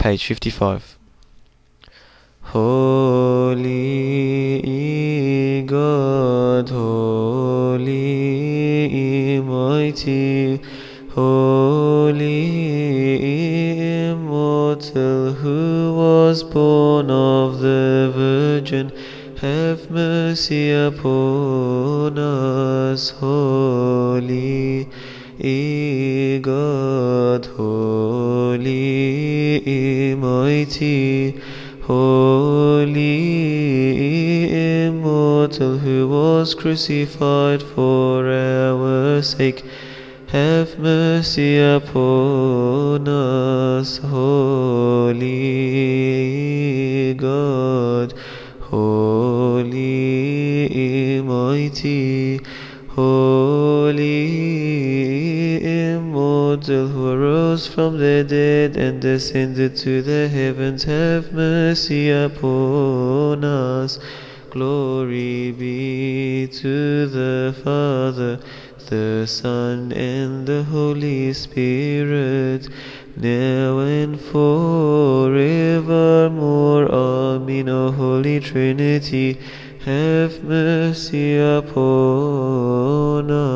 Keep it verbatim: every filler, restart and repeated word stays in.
page fifty-five. Holy God, holy, mighty, holy, immortal, who was born of the Virgin, have mercy upon us. Holy God, holy, mighty, holy, immortal, who was crucified for our sake, have mercy upon us. Holy God, holy, mighty, holy, immortal, who arose from the dead and descended to the heavens, have mercy upon us. Glory be to the Father, the Son, and the Holy Spirit, now and forevermore. Amen. O Holy Trinity, have mercy upon us.